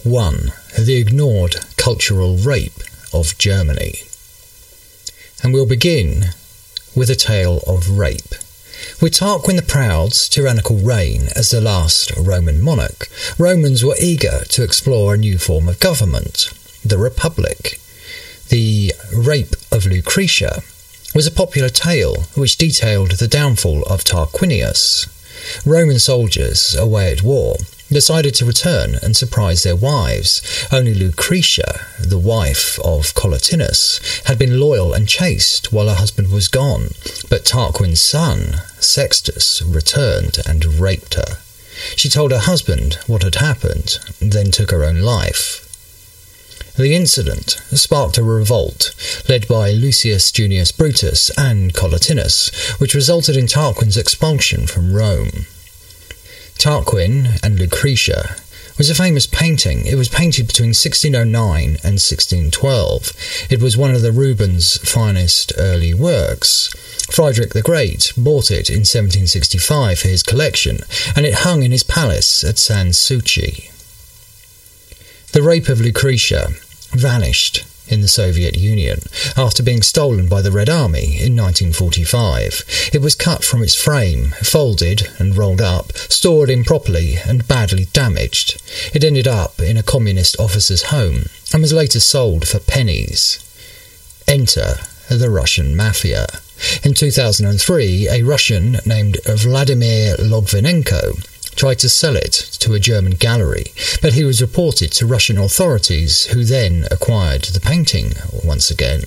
1. The Ignored Cultural Rape of Germany. And we'll begin with a tale of rape. With Tarquin the Proud's tyrannical reign as the last Roman monarch, Romans were eager to explore a new form of government, the Republic. The Rape of Lucretia was a popular tale which detailed the downfall of Tarquinius. Roman soldiers, away at war, decided to return and surprise their wives. Only Lucretia, the wife of Collatinus, had been loyal and chaste while her husband was gone, but Tarquin's son, Sextus, returned and raped her. She told her husband what had happened, then took her own life. The incident sparked a revolt led by Lucius Junius Brutus and Collatinus, which resulted in Tarquin's expulsion from Rome. Tarquin and Lucretia was a famous painting. It was painted between 1609 and 1612. It was one of the Rubens' finest early works. Frederick the Great bought it in 1765 for his collection, and it hung in his palace at Sans Souci. The Rape of Lucretia vanished in the Soviet Union after being stolen by the Red Army in 1945. It was cut from its frame, folded and rolled up, stored improperly and badly damaged. It ended up in a communist officer's home and was later sold for pennies. Enter the Russian mafia. In 2003, a Russian named Vladimir Logvinenko tried to sell it to a German gallery, but he was reported to Russian authorities, who then acquired the painting once again.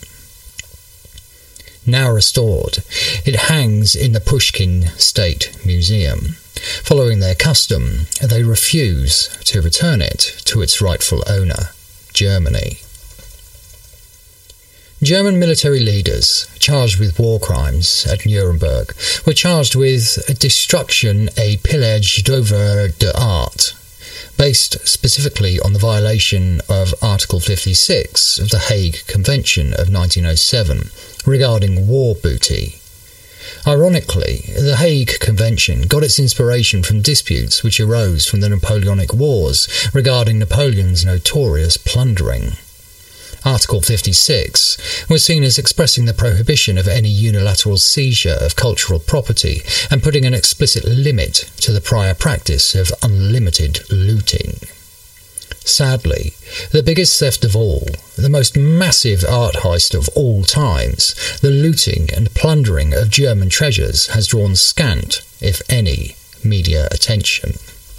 Now restored, it hangs in the Pushkin State Museum. Following their custom, they refuse to return it to its rightful owner, Germany. German military leaders charged with war crimes at Nuremberg were charged with destruction et pillage d'œuvres d'art, based specifically on the violation of Article 56 of the Hague Convention of 1907 regarding war booty. Ironically, the Hague Convention got its inspiration from disputes which arose from the Napoleonic Wars regarding Napoleon's notorious plundering. Article 56 was seen as expressing the prohibition of any unilateral seizure of cultural property and putting an explicit limit to the prior practice of unlimited looting. Sadly, the biggest theft of all, the most massive art heist of all times, the looting and plundering of German treasures has drawn scant, if any, media attention.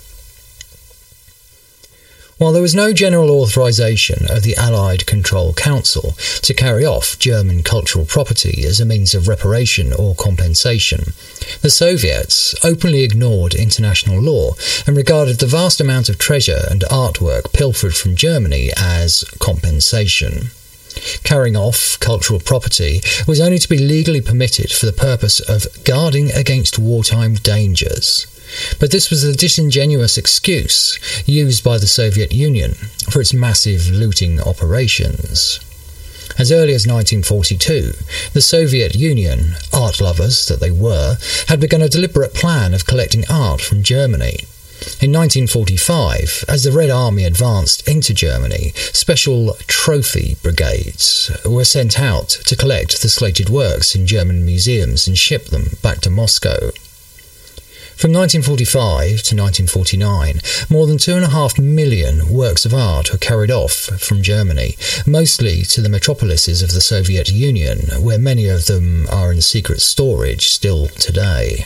While there was no general authorization of the Allied Control Council to carry off German cultural property as a means of reparation or compensation, the Soviets openly ignored international law and regarded the vast amount of treasure and artwork pilfered from Germany as compensation. Carrying off cultural property was only to be legally permitted for the purpose of guarding against wartime dangers. But this was a disingenuous excuse used by the Soviet Union for its massive looting operations. As early as 1942, the Soviet Union, art lovers that they were, had begun a deliberate plan of collecting art from Germany. In 1945, as the Red Army advanced into Germany, special trophy brigades were sent out to collect the slated works in German museums and ship them back to Moscow. From 1945 to 1949, more than 2.5 million works of art were carried off from Germany, mostly to the metropolises of the Soviet Union, where many of them are in secret storage still today.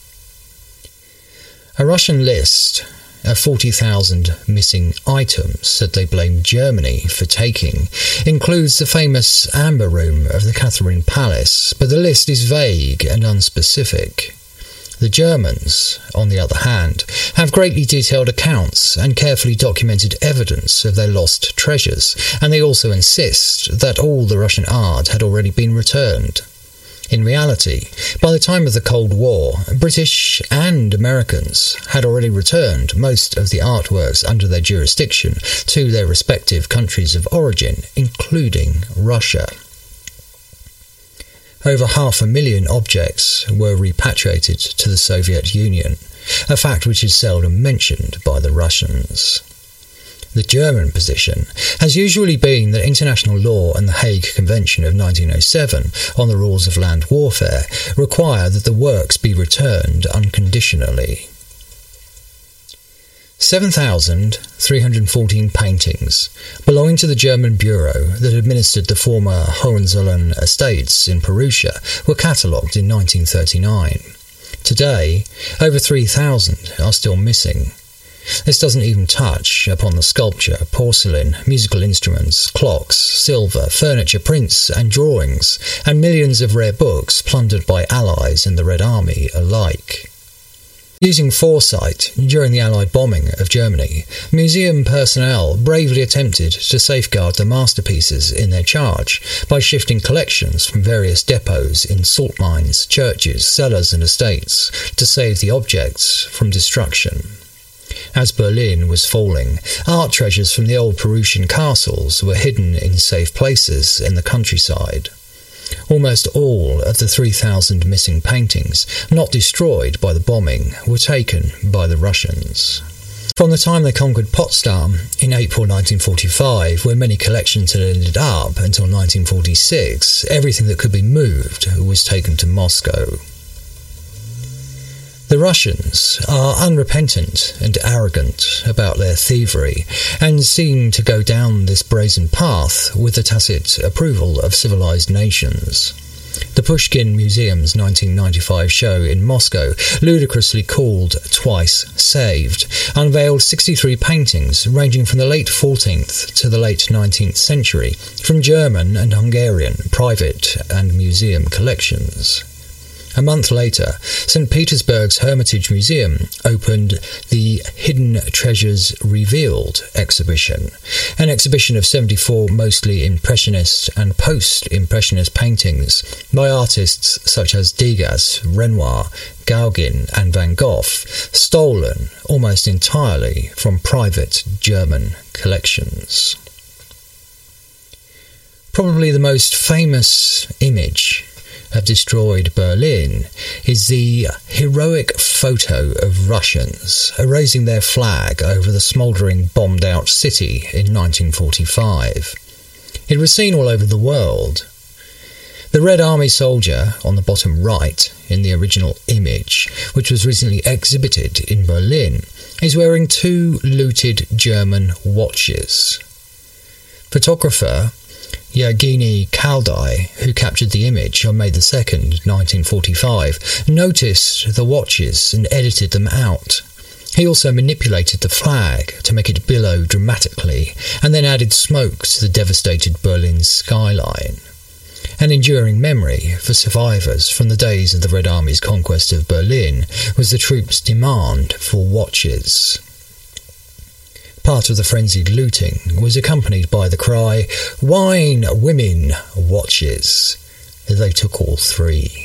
A Russian list of 40,000 missing items that they blamed Germany for taking includes the famous Amber Room of the Catherine Palace, but the list is vague and unspecific. The Germans, on the other hand, have greatly detailed accounts and carefully documented evidence of their lost treasures, and they also insist that all the Russian art had already been returned. In reality, by the time of the Cold War, British and Americans had already returned most of the artworks under their jurisdiction to their respective countries of origin, including Russia. Over 500,000 objects were repatriated to the Soviet Union, a fact which is seldom mentioned by the Russians. The German position has usually been that international law and the Hague Convention of 1907 on the rules of land warfare require that the works be returned unconditionally. 7,314 paintings belonging to the German bureau that administered the former Hohenzollern estates in Perugia were catalogued in 1939. Today, over 3,000 are still missing. This doesn't even touch upon the sculpture, porcelain, musical instruments, clocks, silver, furniture, prints and drawings, and millions of rare books plundered by Allies and the Red Army alike. Using foresight during the Allied bombing of Germany, museum personnel bravely attempted to safeguard the masterpieces in their charge by shifting collections from various depots in salt mines, churches, cellars and estates to save the objects from destruction. As Berlin was falling, art treasures from the old Peruvian castles were hidden in safe places in the countryside. Almost all of the 3,000 missing paintings, not destroyed by the bombing, were taken by the Russians. From the time they conquered Potsdam in April 1945, where many collections had ended up, until 1946, everything that could be moved was taken to Moscow. The Russians are unrepentant and arrogant about their thievery, and seem to go down this brazen path with the tacit approval of civilized nations. The Pushkin Museum's 1995 show in Moscow, ludicrously called Twice Saved, unveiled 63 paintings ranging from the late 14th to the late 19th century from German and Hungarian private and museum collections. A month later, St. Petersburg's Hermitage Museum opened the Hidden Treasures Revealed exhibition, an exhibition of 74 mostly Impressionist and post-Impressionist paintings by artists such as Degas, Renoir, Gauguin and Van Gogh, stolen almost entirely from private German collections. Probably the most famous image of destroyed Berlin is the heroic photo of Russians raising their flag over the smouldering bombed-out city in 1945. It was seen all over the world. The Red Army soldier on the bottom right in the original image, which was recently exhibited in Berlin, is wearing 2 looted German watches. Photographer Yevgeny Kaldai, who captured the image on May 2nd, 1945, noticed the watches and edited them out. He also manipulated the flag to make it billow dramatically, and then added smoke to the devastated Berlin skyline. An enduring memory for survivors from the days of the Red Army's conquest of Berlin was the troops' demand for watches. Part of the frenzied looting was accompanied by the cry, "Wine, women, watches." They took all 3.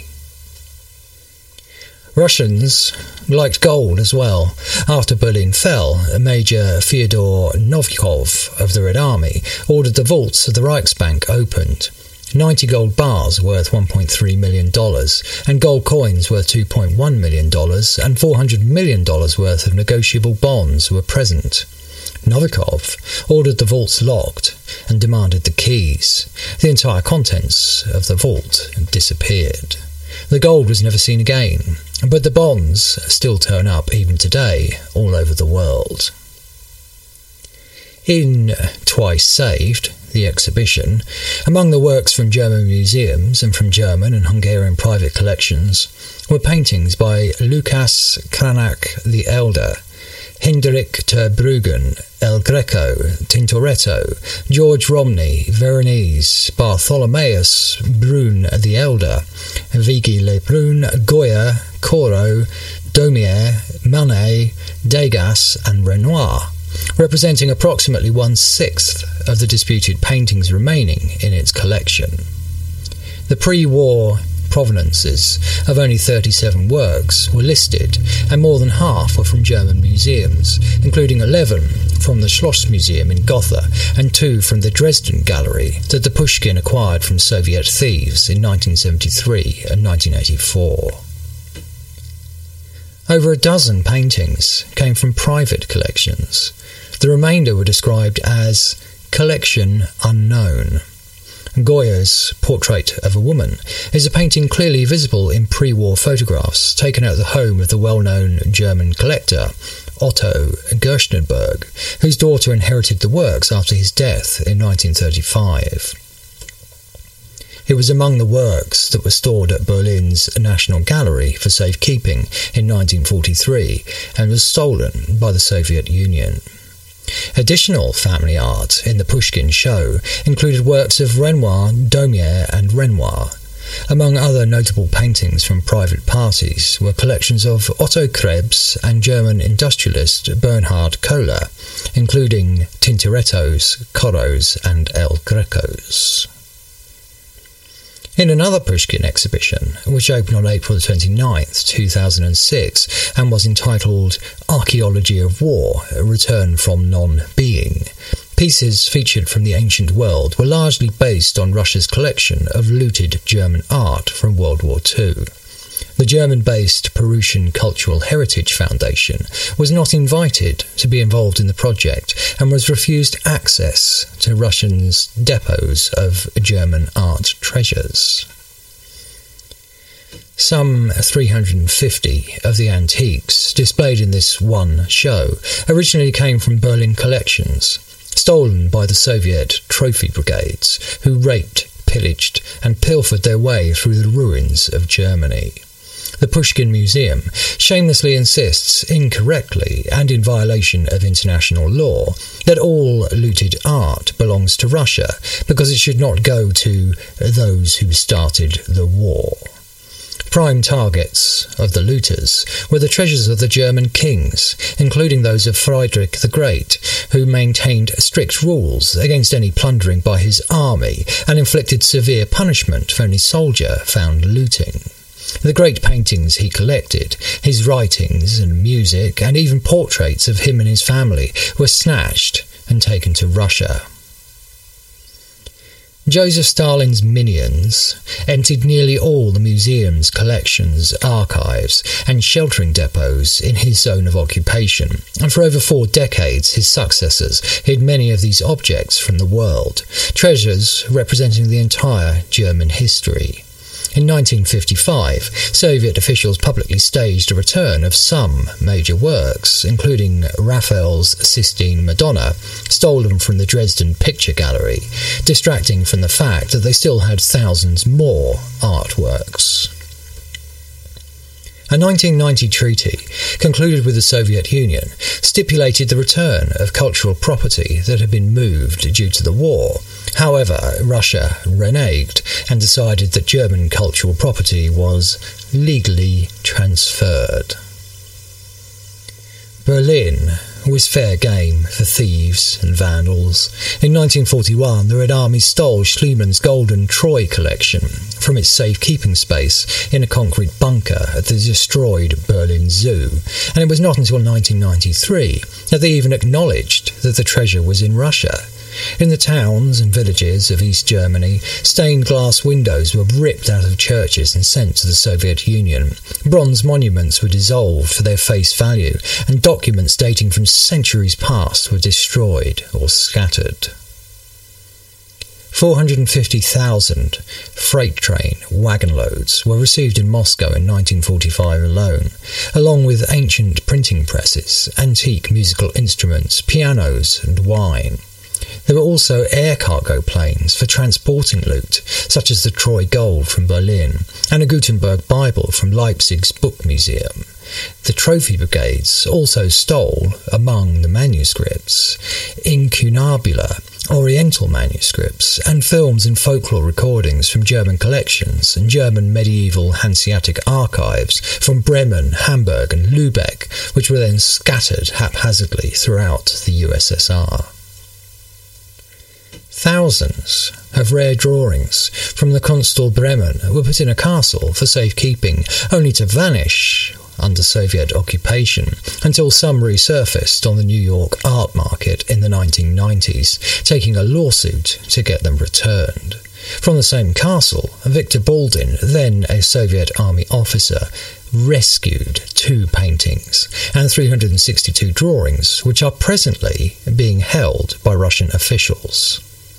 Russians liked gold as well. After Berlin fell, Major Fyodor Novikov of the Red Army ordered the vaults of the Reichsbank opened. 90 gold bars worth $1.3 million, and gold coins worth $2.1 million, and $400 million worth of negotiable bonds were present. Novikov ordered the vaults locked and demanded the keys. The entire contents of the vault disappeared. The gold was never seen again, but the bonds still turn up even today all over the world. In Twice Saved, the exhibition, among the works from German museums and from German and Hungarian private collections were paintings by Lukas Cranach the Elder, Hendrik Terbruggen, El Greco, Tintoretto, George Romney, Veronese, Bartholomeus Brun the Elder, Vigée Lebrun, Goya, Corot, Daumier, Manet, Degas and Renoir, representing approximately 1/6 of the disputed paintings remaining in its collection. The pre-war provenances of only 37 works were listed, and more than half were from German museums, including 11 from the Schloss Museum in Gotha and 2 from the Dresden Gallery that the Pushkin acquired from Soviet thieves in 1973 and 1984. Over a dozen paintings came from private collections. The remainder were described as collection unknown. Goya's Portrait of a Woman is a painting clearly visible in pre-war photographs taken at the home of the well-known German collector Otto Gerstenberg, whose daughter inherited the works after his death in 1935. It was among the works that were stored at Berlin's National Gallery for safekeeping in 1943 and was stolen by the Soviet Union. Additional family art in the Pushkin show included works of Renoir, Daumier and Renoir. Among other notable paintings from private parties were collections of Otto Krebs and German industrialist Bernhard Kohler, including Tintorettos, Corros and El Grecos. In another Pushkin exhibition, which opened on April 29, 2006, and was entitled Archaeology of War, Return from Non-Being, pieces featured from the ancient world were largely based on Russia's collection of looted German art from World War II. The German-based Prussian Cultural Heritage Foundation was not invited to be involved in the project and was refused access to Russians' depots of German art treasures. Some 350 of the antiques displayed in this one show originally came from Berlin collections, stolen by the Soviet trophy brigades, who raped, pillaged and pilfered their way through the ruins of Germany. The Pushkin Museum shamelessly insists, incorrectly and in violation of international law, that all looted art belongs to Russia because it should not go to those who started the war. Prime targets of the looters were the treasures of the German kings, including those of Friedrich the Great, who maintained strict rules against any plundering by his army and inflicted severe punishment for any soldier found looting. The great paintings he collected, his writings and music, and even portraits of him and his family were snatched and taken to Russia. Joseph Stalin's minions emptied nearly all the museum's collections, archives, and sheltering depots in his zone of occupation, and for over 4 decades his successors hid many of these objects from the world, treasures representing the entire German history. In 1955, Soviet officials publicly staged a return of some major works, including Raphael's Sistine Madonna, stolen from the Dresden Picture Gallery, distracting from the fact that they still had thousands more artworks. A 1990 treaty, concluded with the Soviet Union, stipulated the return of cultural property that had been moved due to the war. However, Russia reneged and decided that German cultural property was legally transferred. Berlin was fair game for thieves and vandals. In 1941, the Red Army stole Schliemann's Golden Troy collection from its safekeeping space in a concrete bunker at the destroyed Berlin Zoo, and it was not until 1993 that they even acknowledged that the treasure was in Russia. In the towns and villages of East Germany, stained glass windows were ripped out of churches and sent to the Soviet Union. Bronze monuments were dissolved for their face value, and documents dating from centuries past were destroyed or scattered. 450,000 freight train wagon loads were received in Moscow in 1945 alone, along with ancient printing presses, antique musical instruments, pianos and wine. There were also air cargo planes for transporting loot, such as the Troy Gold from Berlin and a Gutenberg Bible from Leipzig's Book Museum. The trophy brigades also stole, among the manuscripts, incunabula, Oriental manuscripts, and films and folklore recordings from German collections and German medieval Hanseatic archives from Bremen, Hamburg and Lübeck, which were then scattered haphazardly throughout the USSR. Thousands of rare drawings from the Constal Bremen were put in a castle for safekeeping, only to vanish under Soviet occupation, until some resurfaced on the New York art market in the 1990s, taking a lawsuit to get them returned. From the same castle, Victor Baldin, then a Soviet army officer, rescued 2 paintings and 362 drawings, which are presently being held by Russian officials.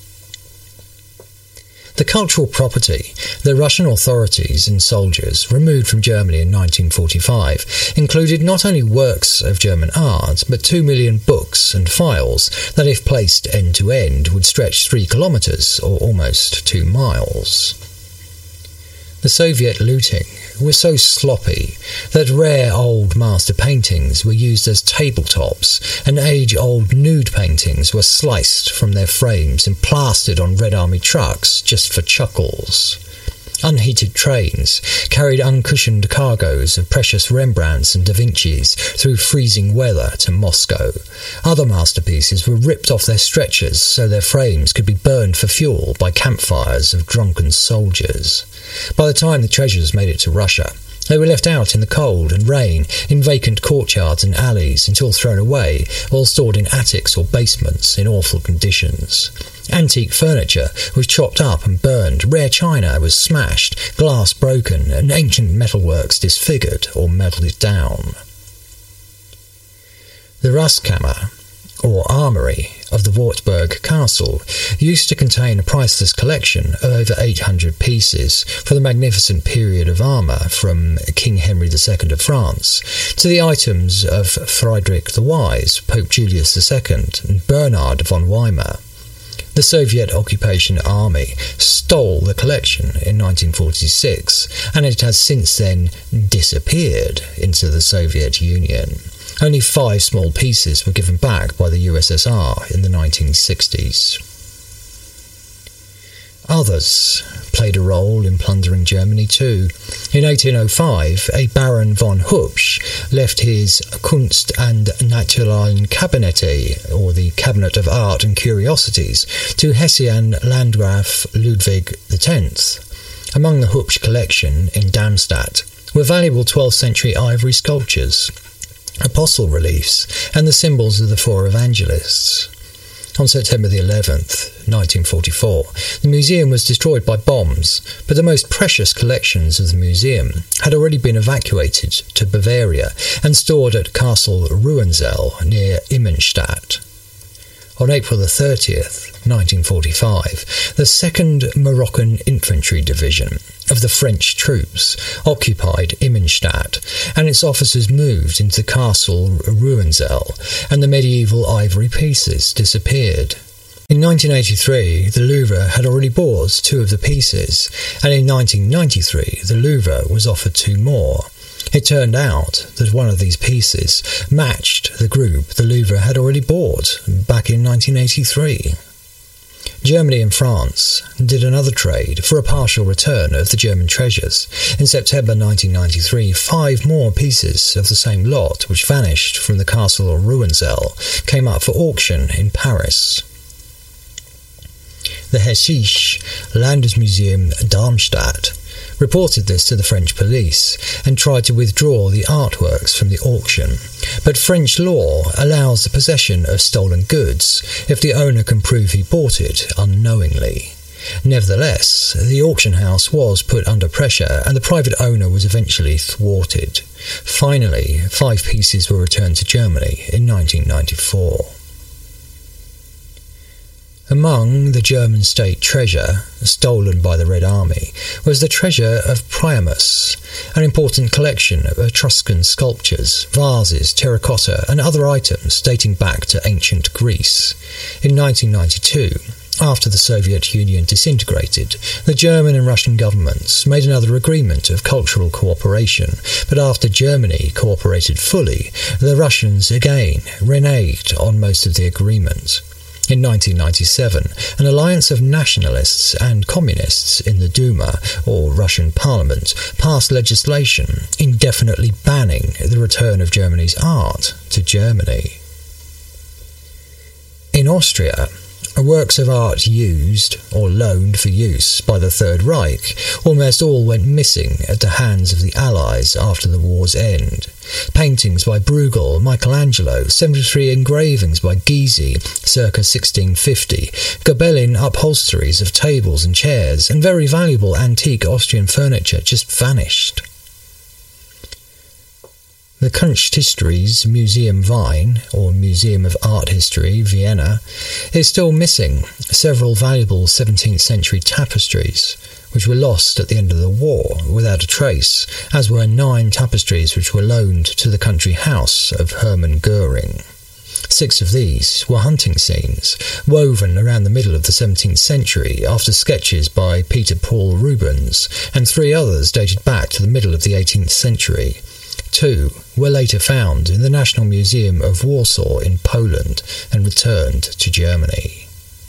The cultural property the Russian authorities and soldiers removed from Germany in 1945 included not only works of German art, but 2 million books and files that, if placed end to end, would stretch 3 kilometres or almost 2 miles. The Soviet looting was so sloppy that rare old master paintings were used as tabletops, and age-old nude paintings were sliced from their frames and plastered on Red Army trucks just for chuckles. Unheated trains carried uncushioned cargoes of precious Rembrandts and Da Vincis through freezing weather to Moscow. Other masterpieces were ripped off their stretchers so their frames could be burned for fuel by campfires of drunken soldiers. By the time the treasures made it to Russia, they were left out in the cold and rain in vacant courtyards and alleys until thrown away or stored in attics or basements in awful conditions. Antique furniture was chopped up and burned, rare china was smashed, glass broken, and ancient metalworks disfigured or melted down. The Rustkammer, or armoury, of the Wartburg Castle used to contain a priceless collection of over 800 pieces for the magnificent period of armour from King Henry II of France to the items of Friedrich the Wise, Pope Julius II, and Bernard von Weimar. The Soviet occupation army stole the collection in 1946, and it has since then disappeared into the Soviet Union. Only 5 small pieces were given back by the USSR in the 1960s. Others played a role in plundering Germany too. In 1805, a Baron von Hupsch left his Kunst- und Naturalienkabinette, or the Cabinet of Art and Curiosities, to Hessian Landgraf Ludwig X. Among the Hupsch collection in Darmstadt were valuable 12th century ivory sculptures, apostle reliefs, and the symbols of the 4 evangelists. On September the 11th, 1944, the museum was destroyed by bombs, but the most precious collections of the museum had already been evacuated to Bavaria and stored at Castle Ruhenzell near Immenstadt. On April the 30th, 1945, the 2nd Moroccan Infantry Division of the French troops occupied Immenstadt, and its officers moved into Castle Ruhenzell, and the medieval ivory pieces disappeared. In 1983, the Louvre had already bought 2 of the pieces, and in 1993, the Louvre was offered 2 more. It turned out that one of these pieces matched the group the Louvre had already bought back in 1983. Germany and France did another trade for a partial return of the German treasures. In September 1993, 5 more pieces of the same lot, which vanished from the Castle of Ruhenzell, came up for auction in Paris. The Hessische Landesmuseum Darmstadt reported this to the French police and tried to withdraw the artworks from the auction, but French law allows the possession of stolen goods if the owner can prove he bought it unknowingly. Nevertheless, the auction house was put under pressure and the private owner was eventually thwarted. Finally, 5 pieces were returned to Germany in 1994. Among the German state treasure stolen by the Red Army was the treasure of Priamus, an important collection of Etruscan sculptures, vases, terracotta and other items dating back to ancient Greece. In 1992, after the Soviet Union disintegrated, the German and Russian governments made another agreement of cultural cooperation, but after Germany cooperated fully, the Russians again reneged on most of the agreement. In 1997, an alliance of nationalists and communists in the Duma, or Russian parliament, passed legislation indefinitely banning the return of Germany's art to Germany. In Austria, works of art used or loaned for use by the Third Reich almost all went missing at the hands of the Allies after the war's end. Paintings by Bruegel, Michelangelo, 73 engravings by Gysi, circa 1650, Gobelin upholsteries of tables and chairs, and very valuable antique Austrian furniture just vanished. The The Kunsthistories Museum Wien, or Museum of Art History, Vienna, is still missing several valuable 17th century tapestries, which were lost at the end of the war without a trace, as were 9 tapestries which were loaned to the country house of Hermann Göring. 6 of these were hunting scenes, woven around the middle of the 17th century after sketches by Peter Paul Rubens, and 3 others dated back to the middle of the 18th century. 2 were later found in the National Museum of Warsaw in Poland and returned to Germany.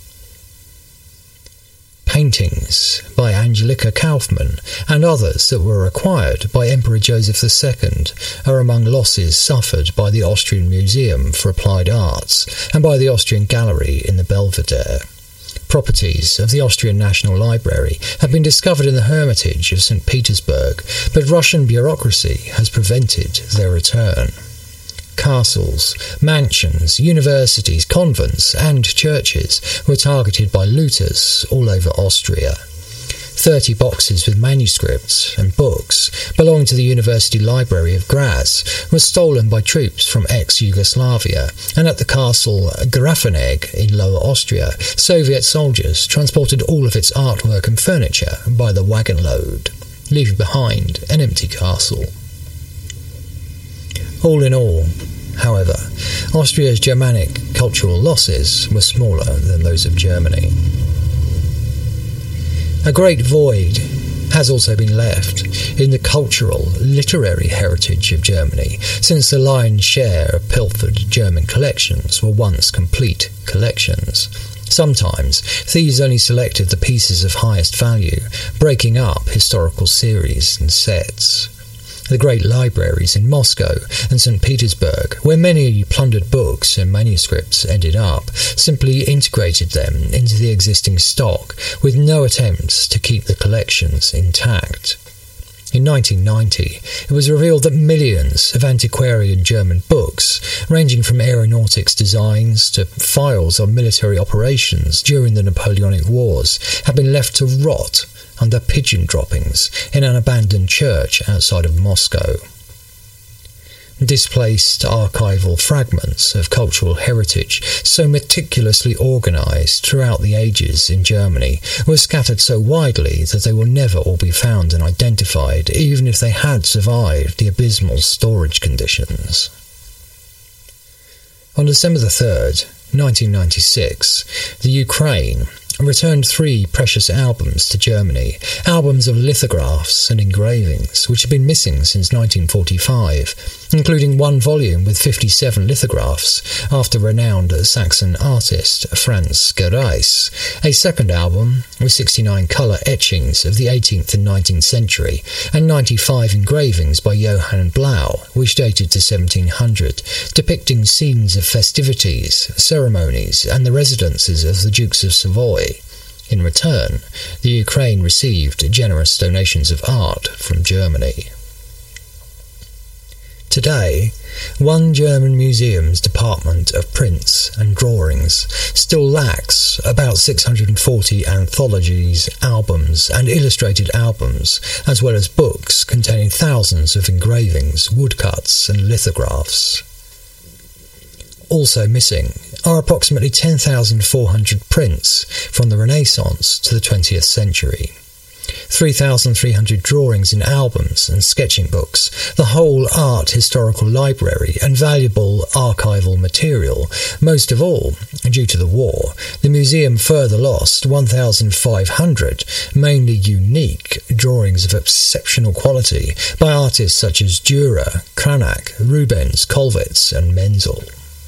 Paintings by Angelika Kaufmann and others that were acquired by Emperor Joseph II are among losses suffered by the Austrian Museum for Applied Arts and by the Austrian Gallery in the Belvedere. Properties of the Austrian National Library have been discovered in the Hermitage of St. Petersburg, but Russian bureaucracy has prevented their return. Castles, mansions, universities, convents and churches were targeted by looters all over Austria. 30 boxes with manuscripts and books belonging to the University Library of Graz were stolen by troops from ex-Yugoslavia, and at the castle Grafenegg in Lower Austria, Soviet soldiers transported all of its artwork and furniture by the wagon load, leaving behind an empty castle. All in all, however, Austria's Germanic cultural losses were smaller than those of Germany. A great void has also been left in the cultural, literary heritage of Germany, since the lion's share of pilfered German collections were once complete collections. Sometimes thieves only selected the pieces of highest value, breaking up historical series and sets. The great libraries in Moscow and St. Petersburg, where many plundered books and manuscripts ended up, simply integrated them into the existing stock, with no attempts to keep the collections intact. In 1990, it was revealed that millions of antiquarian German books, ranging from aeronautics designs to files on military operations during the Napoleonic Wars, had been left to rot under pigeon droppings in an abandoned church outside of Moscow. Displaced archival fragments of cultural heritage, so meticulously organised throughout the ages in Germany, were scattered so widely that they will never all be found and identified, even if they had survived the abysmal storage conditions. On December 3rd, 1996, the Ukraine returned 3 precious albums to Germany, albums of lithographs and engravings which had been missing since 1945, including 1 volume with 57 lithographs after renowned Saxon artist Franz Gereis, a second album with 69 colour etchings of the 18th and 19th century, and 95 engravings by Johann Blau, which dated to 1700, depicting scenes of festivities, ceremonies and the residences of the Dukes of Savoy. In return, the Ukraine received generous donations of art from Germany. Today, one German museum's department of prints and drawings still lacks about 640 anthologies, albums and illustrated albums, as well as books containing thousands of engravings, woodcuts and lithographs. Also missing are approximately 10,400 prints from the Renaissance to the 20th century, 3,300 drawings in albums and sketching books, the whole art historical library and valuable archival material. Most of all, due to the war, the museum further lost 1,500 mainly unique drawings of exceptional quality by artists such as Dürer, Cranach, Rubens, Kollwitz and Menzel.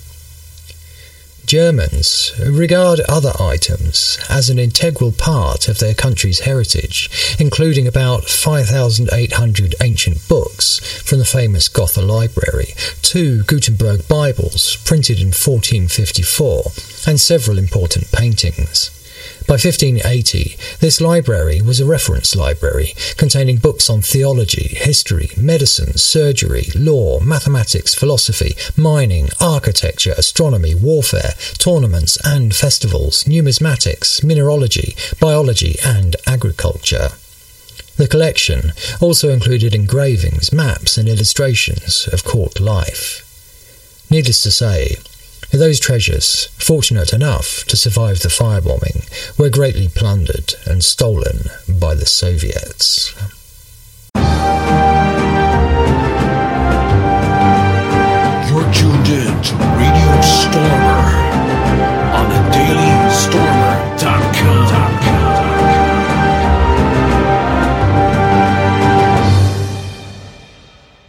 Germans regard other items as an integral part of their country's heritage, including about 5,800 ancient books from the famous Gotha Library, 2 Gutenberg Bibles printed in 1454, and several important paintings. By 1580, this library was a reference library containing books on theology, history, medicine, surgery, law, mathematics, philosophy, mining, architecture, astronomy, warfare, tournaments and festivals, numismatics, mineralogy, biology and agriculture. The collection also included engravings, maps and illustrations of court life. Needless to say, those treasures, fortunate enough to survive the firebombing, were greatly plundered and stolen by the Soviets.